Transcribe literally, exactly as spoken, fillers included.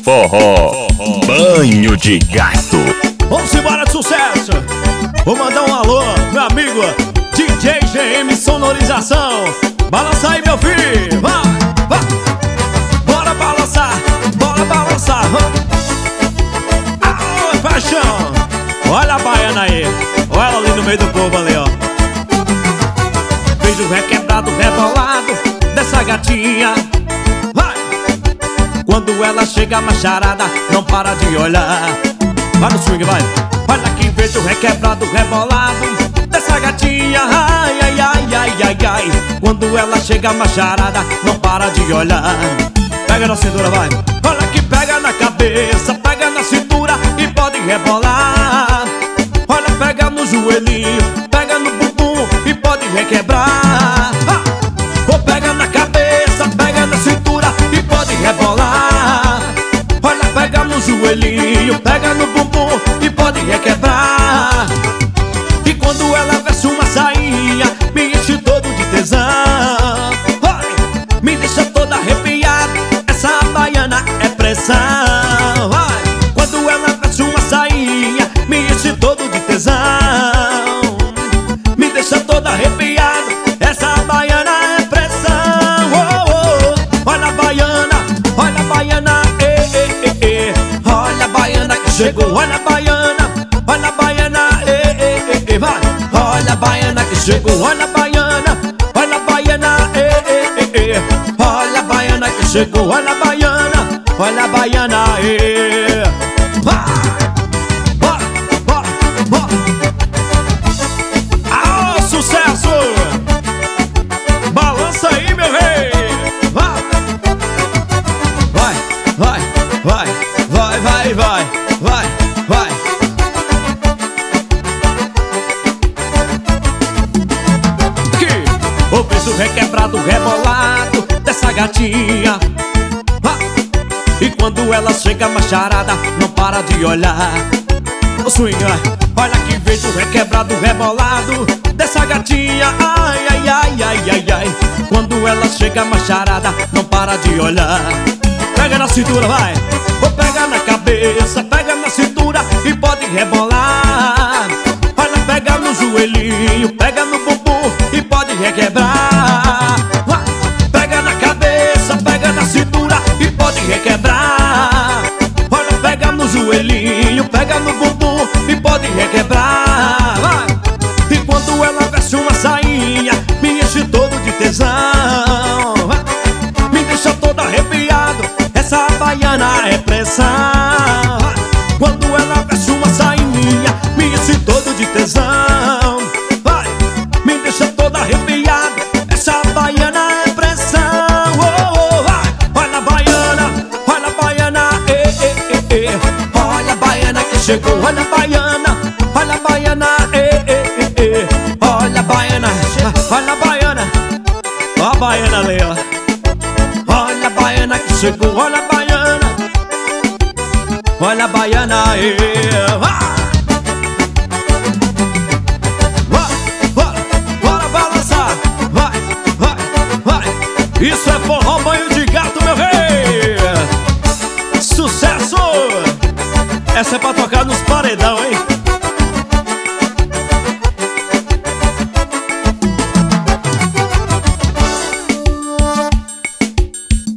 forró, banho de gato. Vamos embora de sucesso. Vou mandar um alô, meu amigo D J G M Sonorização. Balança aí, meu filho, vai, vai. Bora balançar, bora balançar. Ah, paixão. Olha a baiana aí, olha ela ali no meio do povo ali, ó. Vejo o requebrado, rebolado dessa gatinha. Vai. Quando ela chega macharada, não para de olhar. Vai no swing, vai. Olha que vejo o requebrado, rebolado dessa gatinha. Ai, ai, ai, ai, ai, ai. Quando ela chega macharada, não para de olhar. Pega na cintura, vai. Olha que pega na cabeça, pega na cintura e pode rebolar. Olha, pega no joelhinho, pega no bumbum e pode requebrar. Ah! Ou pega na cabeça, pega na cintura e pode rebolar. Olha, pega no joelhinho, pega no bumbum e pode requebrar. E quando ela veste uma sainha, me enche todo de tesão. Vai, me deixa toda arrepiada, essa baiana é pressão. Vai, quando ela veste uma sainha, me enche todo de tesão. Me deixa toda arrepiada, essa baiana é pressão. Oh, oh. Olha a baiana, olha a baiana, eh, eh, eh, eh. Olha a baiana que chegou, olha a baiana, olha a baiana, eh, eh, eh, eh. Vai. Olha a baiana que chegou, olha a baiana, olha a baiana, eh, eh, eh, eh. Olha a baiana que chegou, olha a baiana, olha a baiana, eh. Vai. Bora, bora, bora. Ah, sucesso! Balança aí, meu rei! Vai! Vai, vai, vai, vai, vai, vai, vai, vai. Aqui, o peso requebrado, rebolado dessa gatinha. Ah, e quando ela chega macharada, não para de olhar. O swing, vai. Olha que vejo requebrado, rebolado dessa gatinha. Ai, ai, ai, ai, ai, ai. Quando ela chega macharada, não para de olhar. Pega na cintura, vai. Ou pega na cabeça, pega na cintura e pode rebolar. Olha, pega no joelhinho, pega no bumbum e pode requebrar. Vai. Pega na cabeça, pega na cintura e pode requebrar. Olha, pega no joelhinho, pega no bumbum e pode requebrar. Vai. E quando ela veste uma sainha, me enche todo de tesão. Vai. Me deixa todo arrepiado, essa baiana é pressão. Vai. Quando ela veste uma sainha, me enche todo de tesão. Vai. Me deixa todo arrepiado, essa baiana é pressão. Oh, oh, vai. Olha a baiana, olha a baiana, eh, eh, eh, eh. Olha a baiana que chegou, olha a baiana, olha a baiana, eh, eh, eh, eh. Olha a baiana, olha a baiana, olha a baiana ali, ó. Olha a baiana que chegou, olha a baiana, olha a baiana, eh.